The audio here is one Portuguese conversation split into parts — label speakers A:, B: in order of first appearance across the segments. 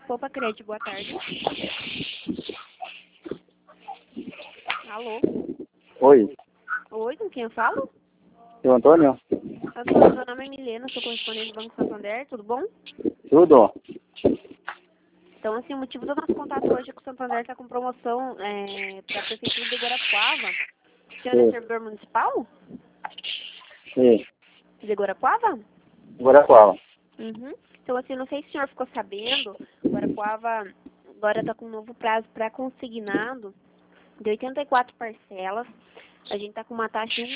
A: Poupa Crédito, boa tarde. Alô?
B: Oi,
A: Oi, com quem eu falo?
B: seu Antônio?
A: Antônio, meu nome é Milena, sou correspondente do Banco Santander, tudo bom?
B: Tudo?
A: Então, assim, o motivo do nosso contato hoje é que o Santander está com promoção para a Prefeitura de Guarapuava. O senhor é
B: Sim.
A: servidor municipal
B: Sim.
A: de Guarapuava?
B: Guarapuava.
A: Uhum. Então, assim, não sei se o senhor ficou sabendo, Guarapuava agora está com um novo prazo para consignado de 84 parcelas. A gente está com uma taxa de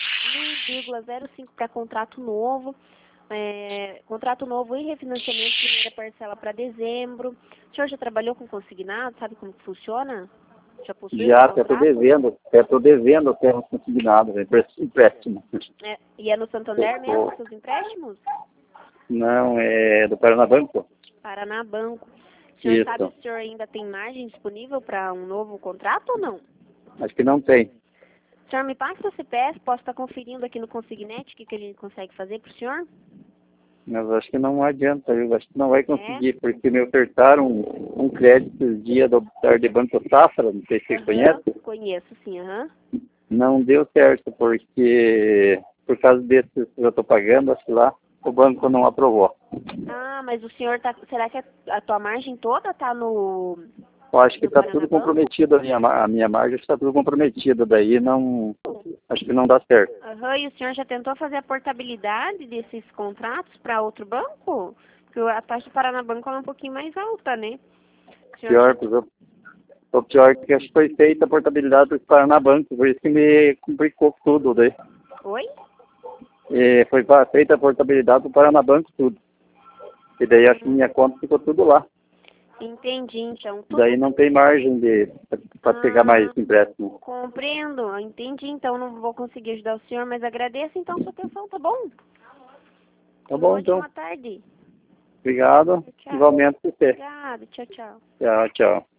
A: 1,05 para contrato novo. Contrato novo e refinanciamento, primeira parcela para dezembro. O senhor já trabalhou com consignado? Sabe como que funciona? Já possui
B: Já,
A: um
B: até estou
A: contrato?
B: devendo até uns consignados, empréstimo.
A: E é no Santander mesmo, seus empréstimos?
B: Não, é do Paranabanco?
A: Paraná Banco. O senhor sabe
B: Isso.
A: se o senhor ainda tem margem disponível para um novo contrato ou não?
B: Acho que não tem.
A: O senhor me passa o CPF, posso estar conferindo aqui no Consignete o que a gente consegue fazer para o senhor?
B: Mas acho que não adianta, eu acho que não vai conseguir, porque me ofertaram um crédito esse dia do Banco Safra, não sei se você conhece.
A: Conheço, sim, aham.
B: Não deu certo, porque por causa desses que eu estou pagando, acho que lá o banco não aprovou.
A: Ah, mas o senhor tá. Será que a tua margem toda tá no.
B: Eu acho que
A: No
B: está tudo
A: Paranabanco?
B: comprometido, a minha margem está tudo comprometida, daí não, acho que não dá certo.
A: Aham, e o senhor já tentou fazer a portabilidade desses contratos para outro banco? Porque a taxa do Paranabanco é um pouquinho mais alta, né? O senhor
B: Pior,
A: já...
B: o pior que acho que foi feita a portabilidade do Paranabanco, por isso que me complicou tudo, daí.
A: Oi?
B: E foi feita a portabilidade do Paranabanco tudo. E daí acho que minha conta ficou tudo lá.
A: Entendi, então.
B: Daí não tem margem para pegar mais empréstimo.
A: Compreendo, entendi, então não vou conseguir ajudar o senhor, mas agradeço então sua atenção, tá bom?
B: Tá
A: Uma
B: bom, então.
A: ótima tarde.
B: Obrigado.
A: Tchau.
B: Igualmente você.
A: Obrigada, tchau, tchau.
B: Tchau, tchau.